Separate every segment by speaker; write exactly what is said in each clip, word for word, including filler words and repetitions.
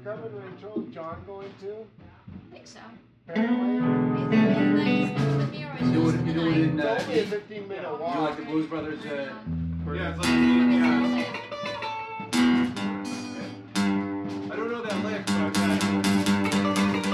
Speaker 1: coming, Rachel? Is John going too?
Speaker 2: I think so.
Speaker 1: Apparently.
Speaker 3: You do it, you do it in, uh,
Speaker 1: It's only a fifteen minute
Speaker 3: you
Speaker 1: walk.
Speaker 3: do like the Blues Brothers, uh,
Speaker 4: Yeah, it's like, yeah. I don't know that lick, but uh,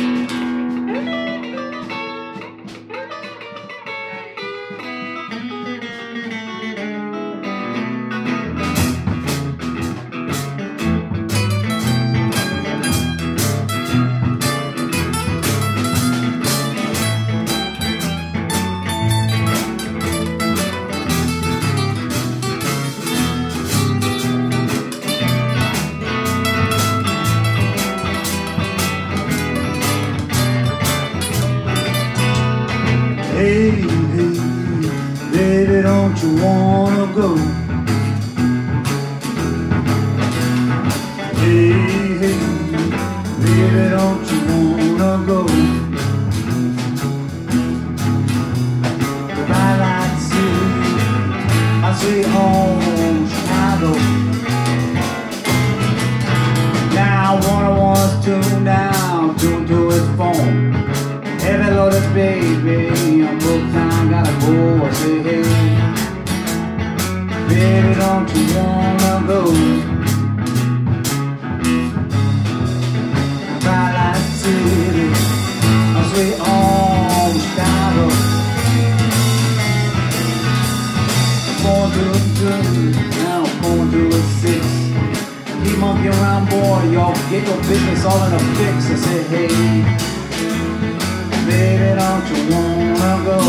Speaker 5: Hey, hey, baby, don't you wanna go? Hey, hey, baby, don't you wanna go? Twilight City, my sweet home, Chicago. Now one of one's tuned down, tuned to his phone. Heavy loaded baby, I'm booked time, gotta go. I say, hey, baby, don't you wanna go? Twilight City, my sweet home, Chicago. Born to a two, now born to a six. Keep monkey around, boy, y'all get your business all in a fix. I say, hey, baby, don't you wanna go?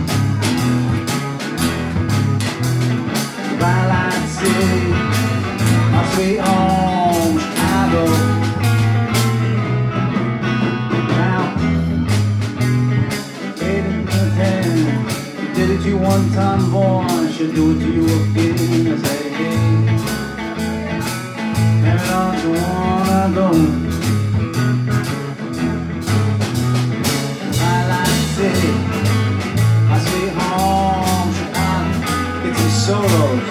Speaker 5: Twilight City, my sweet home, Chicago. Now, baby, ten, you did it to you one time, boy, I should do it to you again. I say, hey, baby, don't you wanna go? City, my sweet home, Chicago. Get some solos.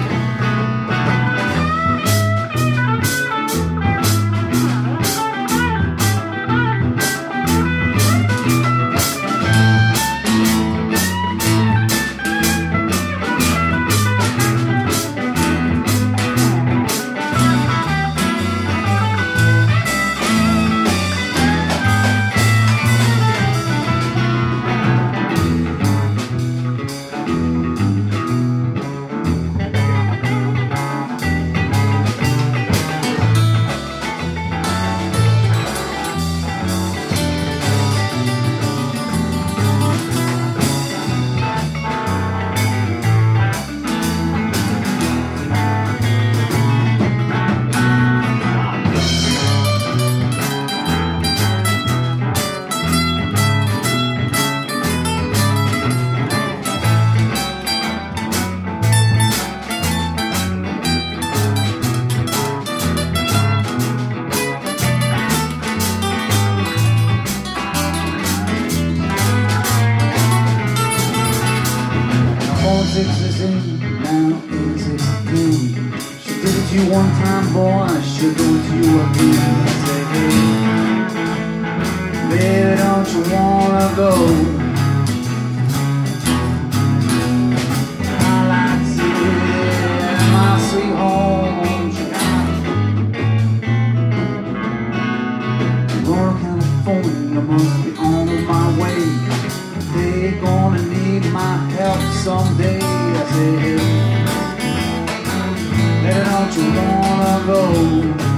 Speaker 5: One time, boy, I should go to you again. Say, hey, baby, don't you wanna go? Twilight City, my sweet home, Chicago. Going to California, I must be on my way. They're gonna need my help someday. I say, hey, baby, don't you wanna go?